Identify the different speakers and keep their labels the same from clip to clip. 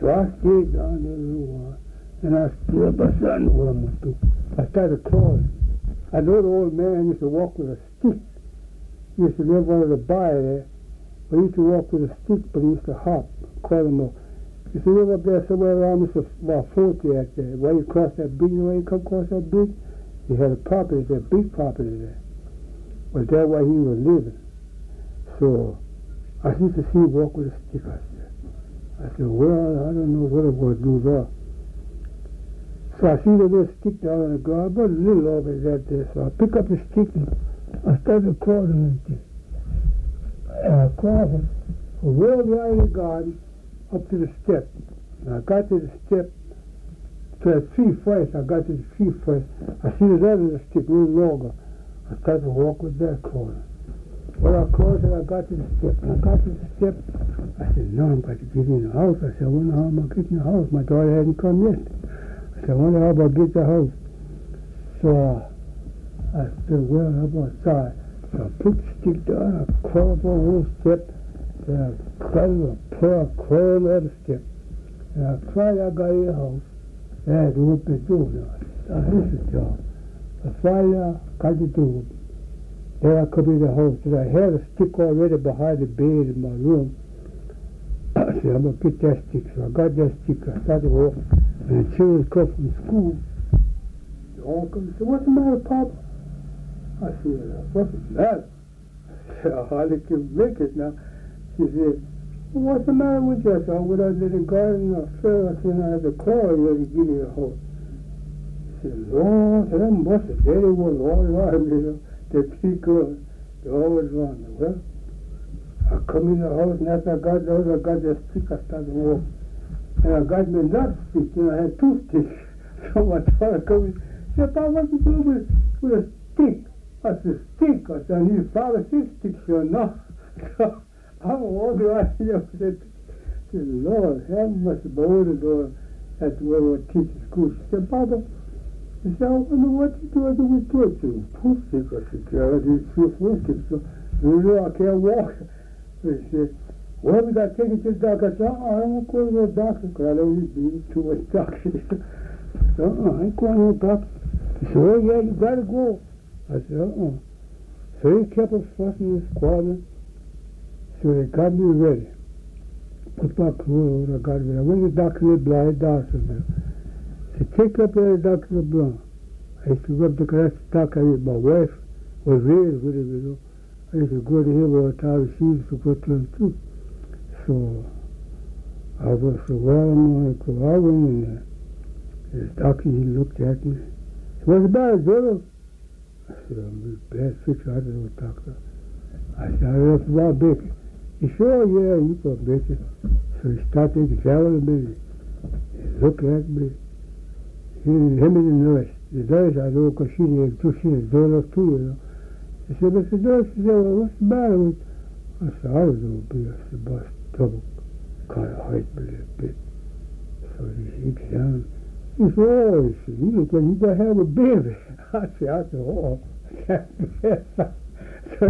Speaker 1: So I stayed down there a little while, and I stood up. I said, I know what I'm going to do. I started crawling. I know the old man used to walk with a stick. He used to live under the bar there. But he used to walk with a stick, but he used to hop, call him up. He used to live up there somewhere around about 40 at there. Where you cross that bridge, where you come across that bridge, he had a property there, big property there. But that's where he was living. So I used to see him walk with a stick. I said, well, I don't know what I'm going to do there. So I see the little stick down on the ground, but a little over there. So I pick up the stick and I started crawling into it. And I crawled from way over out of the garden up to the step. And I got to the step, to the tree first. I got to the tree first. I see the other stick a little longer. I started to walk with that crawling. Well, I crawled and I got to the step. And I got to the step. I said, no, I'm going to get in the house. I said, I wonder how I'm going to get in the house. My daughter hadn't come yet. I said, I wonder how I'm going to get the house. So I said, well, I'm outside. So I put the stick down. I crawled up on one step. Then I crawled on the step. And I tried, I got in the house. And I had to open the door now. I heard the job. I finally got the door. Then I come in the house. And I had a stick already behind the bed in my room. I said, I'm going to get that stick. So I got that stick. I started walking. And the children come from school. They all come and say, what's the matter, Papa? I said, what's the matter? I said, I hardly can make it now. She said, well, what's the matter with you? So I went out to the garden and I fell. I said, I had to call you to get in the house. She said, Lord, I must have. Daddy was all around me. They pretty good. They always around me. Well, I come in the house, and after I got the house, I got that stick, I started walking. And I got me another stick, and I had two sticks. So my daughter come in, said, Papa, what you doing with a stick? I said, stick? I said, I need 5 or 6 sticks here now. So I'm walking around here with that. I said, Lord, how much my older daughter had to go to teach in school. She said, Papa, I said, I wonder what you do with kids. She said, 2 sticks. I said, yeah, I did 3 or 4 sticks. So, you know, I can't walk. They said, well, we got to take it to the doctor. I said, I don't go to the doctor because I don't need to be too much doctor. So, I ain't going to the doctor. He said, oh, yeah, you got to go. I said, So he kept us fussing and squabbling. So they got me ready. Put my clothes on, I got ready. I went to Dr. LeBlanc, Dawsonville. He said, take up there to Dr. LeBlanc. I used to go up to the doctor. My wife was raised with him, you know. I used to go to him all the time, and she used to go to him too. So I was so well, I'm going to go. I went in there. This doctor, he looked at me. He said, what's the matter, Joe? I said, I'm in bad fix. I don't know, doctor. I said, I don't know if I'm bacon. He said, oh, yeah, you got bacon. So he started examining me. He looked at me. Him and the nurse. The nurse, I know, because she was doing us too, you know. He said, Mr. Nurse, he said, well, what's the matter with you? I said, I don't know, I said, my stomach kind of hurt me a little bit. So he examined. He said, oh, he said, you look like you got to have a baby. I said, oh, that's bad. So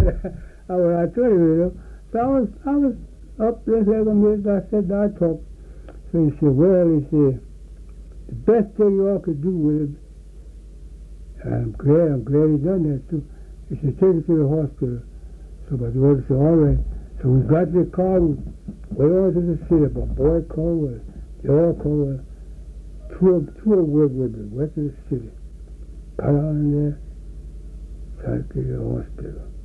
Speaker 1: I told him, you know. So I was up there having a minute. I said, I talked. So he said, well, he said, the best thing you all could do with him, and I'm glad he done that too. He said, take it to the hospital. So my daughter said, all right. So we got in the car, we went on to the city. My boy called, they all called, two of them went with me, went to the city. Got on there, tried to get to the hospital.